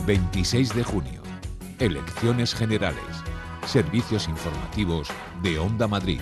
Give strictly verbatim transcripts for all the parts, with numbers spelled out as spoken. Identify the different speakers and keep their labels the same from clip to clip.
Speaker 1: veintiséis de junio. Elecciones generales. Servicios informativos de Onda Madrid.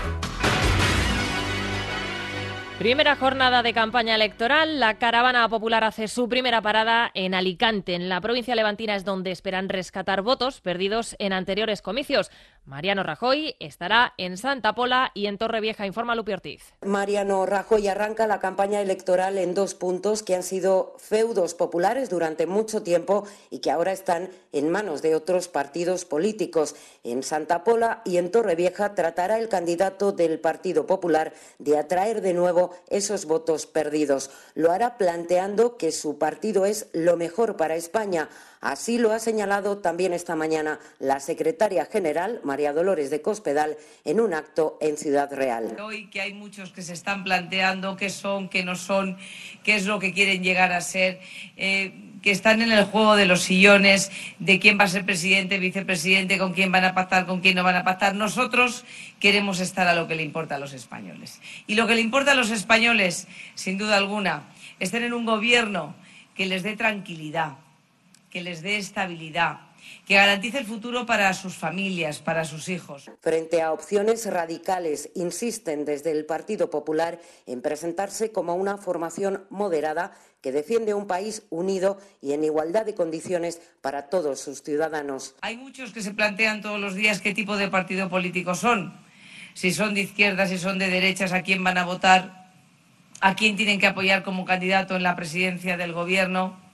Speaker 2: Primera jornada de campaña electoral. La caravana popular hace su primera parada en Alicante. En la provincia levantina es donde esperan rescatar votos perdidos en anteriores comicios. Mariano Rajoy estará en Santa Pola y en Torrevieja, informa Lupi Ortiz.
Speaker 3: Mariano Rajoy arranca la campaña electoral en dos puntos que han sido feudos populares durante mucho tiempo y que ahora están en manos de otros partidos políticos. En Santa Pola y en Torrevieja tratará el candidato del Partido Popular de atraer de nuevo esos votos perdidos. Lo hará planteando que su partido es lo mejor para España. Así lo ha señalado también esta mañana la secretaria general, María Dolores de Cospedal, en un acto en Ciudad Real.
Speaker 4: Hoy que hay muchos que se están planteando qué son, qué no son, qué es lo que quieren llegar a ser, eh, que están en el juego de los sillones, de quién va a ser presidente, vicepresidente, con quién van a pactar, con quién no van a pactar. Nosotros queremos estar a lo que le importa a los españoles. Y lo que le importa a los españoles, sin duda alguna, es tener un gobierno que les dé tranquilidad, que les dé estabilidad, que garantice el futuro para sus familias, para sus hijos.
Speaker 3: Frente a opciones radicales, insisten desde el Partido Popular en presentarse como una formación moderada que defiende un país unido y en igualdad de condiciones para todos sus ciudadanos.
Speaker 4: Hay muchos que se plantean todos los días qué tipo de partido político son, si son de izquierdas, si son de derechas, a quién van a votar, a quién tienen que apoyar como candidato en la presidencia del gobierno.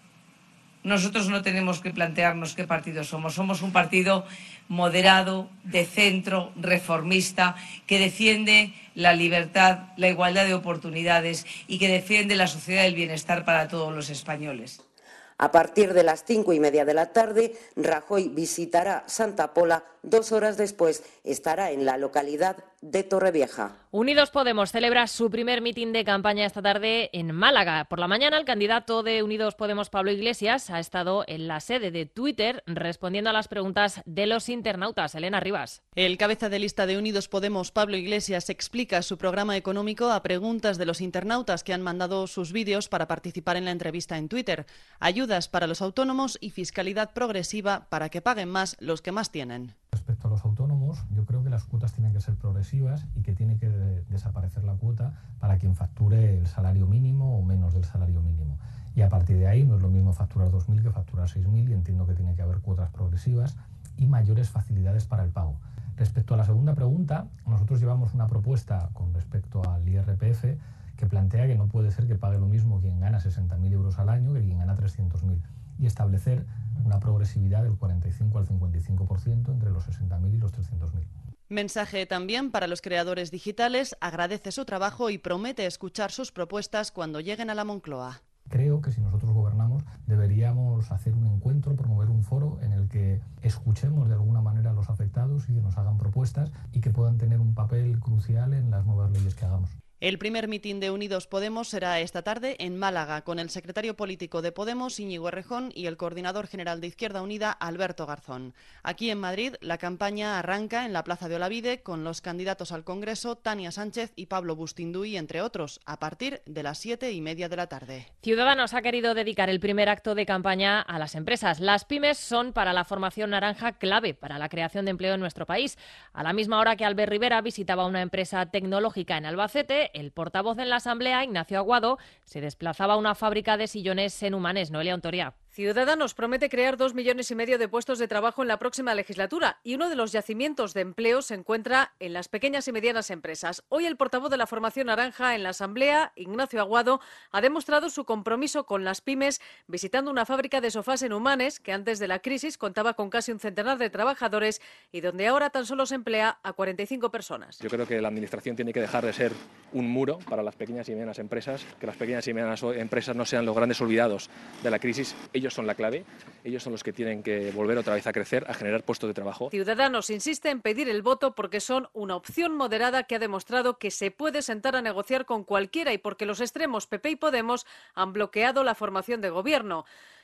Speaker 4: Nosotros no tenemos que plantearnos qué partido somos. Somos un partido moderado, de centro, reformista, que defiende la libertad, la igualdad de oportunidades y que defiende la sociedad del bienestar para todos los españoles.
Speaker 3: A partir de las cinco y media de la tarde, Rajoy visitará Santa Pola. Dos horas después estará en la localidad de Torrevieja.
Speaker 2: Unidos Podemos celebra su primer mitin de campaña esta tarde en Málaga. Por la mañana, el candidato de Unidos Podemos, Pablo Iglesias, ha estado en la sede de Twitter respondiendo a las preguntas de los internautas. Elena Rivas.
Speaker 5: El cabeza de lista de Unidos Podemos, Pablo Iglesias, explica su programa económico a preguntas de los internautas que han mandado sus vídeos para participar en la entrevista en Twitter. Ayudas para los autónomos y fiscalidad progresiva para que paguen más los que más tienen.
Speaker 6: Respecto a los autónomos, yo creo que las cuotas tienen que ser progresivas y que tiene que de- desaparecer la cuota para quien facture el salario mínimo o menos del salario mínimo. Y a partir de ahí no es lo mismo facturar dos mil que facturar seis mil y entiendo que tiene que haber cuotas progresivas y mayores facilidades para el pago. Respecto a la segunda pregunta, nosotros llevamos una propuesta con respecto al I R P F que plantea que no puede ser que pague lo mismo quien gana sesenta mil euros al año que quien gana trescientos mil y establecer una progresividad del cuarenta y cinco al cincuenta y cinco por ciento entre los sesenta mil y los trescientos mil.
Speaker 5: Mensaje también para los creadores digitales, agradece su trabajo y promete escuchar sus propuestas cuando lleguen a la Moncloa.
Speaker 6: Creo que si nosotros gobernamos deberíamos hacer un encuentro, promover un foro en el que escuchemos de alguna manera a los afectados y que nos hagan propuestas y que puedan tener un papel crucial en las nuevas leyes que hagamos.
Speaker 5: El primer mitin de Unidos Podemos será esta tarde en Málaga, con el secretario político de Podemos, Íñigo Errejón, y el coordinador general de Izquierda Unida, Alberto Garzón. Aquí en Madrid, la campaña arranca en la Plaza de Olavide con los candidatos al Congreso, Tania Sánchez y Pablo Bustinduy, entre otros, a partir de las siete y media de la tarde.
Speaker 2: Ciudadanos ha querido dedicar el primer acto de campaña a las empresas. Las pymes son para la formación naranja clave para la creación de empleo en nuestro país. A la misma hora que Albert Rivera visitaba una empresa tecnológica en Albacete, el portavoz en la Asamblea, Ignacio Aguado, se desplazaba a una fábrica de sillones en Humanes. Noelia Ontoria.
Speaker 7: Ciudadanos promete crear dos millones y medio de puestos de trabajo en la próxima legislatura y uno de los yacimientos de empleo se encuentra en las pequeñas y medianas empresas. Hoy el portavoz de la Formación Naranja en la Asamblea, Ignacio Aguado, ha demostrado su compromiso con las pymes visitando una fábrica de sofás en Humanes que antes de la crisis contaba con casi un centenar de trabajadores y donde ahora tan solo se emplea a cuarenta y cinco personas.
Speaker 8: Yo creo que la Administración tiene que dejar de ser un muro para las pequeñas y medianas empresas, que las pequeñas y medianas empresas no sean los grandes olvidados de la crisis. Ellos son la clave, ellos son los que tienen que volver otra vez a crecer, a generar puestos de trabajo.
Speaker 7: Ciudadanos insiste en pedir el voto porque son una opción moderada que ha demostrado que se puede sentar a negociar con cualquiera y porque los extremos P P y Podemos han bloqueado la formación de gobierno.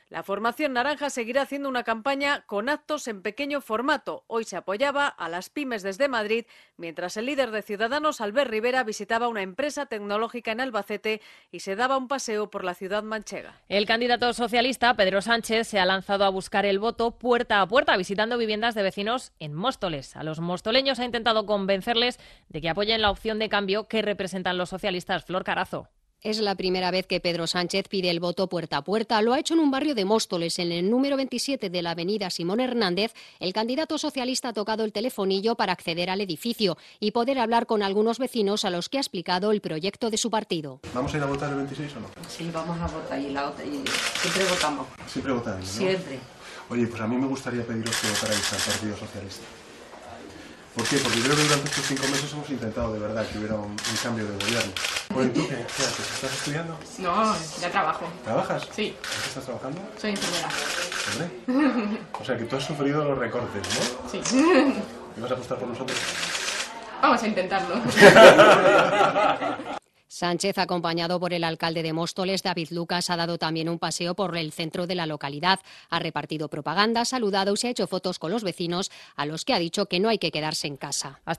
Speaker 7: La formación naranja seguirá haciendo una campaña con actos en pequeño formato. Hoy se apoyaba a las pymes desde Madrid, mientras el líder de Ciudadanos, Albert Rivera, visitaba una empresa tecnológica en Albacete y se daba un paseo por la ciudad manchega.
Speaker 2: El candidato socialista, Pedro Sánchez, se ha lanzado a buscar el voto puerta a puerta, visitando viviendas de vecinos en Móstoles. A los mostoleños ha intentado convencerles de que apoyen la opción de cambio que representan los socialistas. Flor Carazo.
Speaker 9: Es la primera vez que Pedro Sánchez pide el voto puerta a puerta. Lo ha hecho en un barrio de Móstoles, en el número veintisiete de la avenida Simón Hernández. El candidato socialista ha tocado el telefonillo para acceder al edificio y poder hablar con algunos vecinos a los que ha explicado el proyecto de su partido.
Speaker 10: ¿Vamos a ir a votar el veintiséis o no?
Speaker 11: Sí, vamos a votar y la otra. Y siempre votamos.
Speaker 10: Siempre votáis, ¿no?
Speaker 11: Siempre.
Speaker 10: Oye, pues a mí me gustaría pediros que votarais al Partido Socialista. ¿Por qué? Porque creo que durante estos cinco meses hemos intentado de verdad que hubiera un, un cambio de gobierno. Oye, ¿tú qué, qué haces? ¿Estás estudiando?
Speaker 12: No, ya trabajo.
Speaker 10: ¿Trabajas?
Speaker 12: Sí.
Speaker 10: ¿En qué estás trabajando?
Speaker 12: Soy enfermera.
Speaker 10: ¿Hombre? O sea que tú has sufrido los recortes, ¿no?
Speaker 12: Sí.
Speaker 10: ¿Y vas a apostar por nosotros?
Speaker 12: Vamos a intentarlo.
Speaker 9: Sánchez, acompañado por el alcalde de Móstoles, David Lucas, ha dado también un paseo por el centro de la localidad. Ha repartido propaganda, saludado y se ha hecho fotos con los vecinos, a los que ha dicho que no hay que quedarse en casa.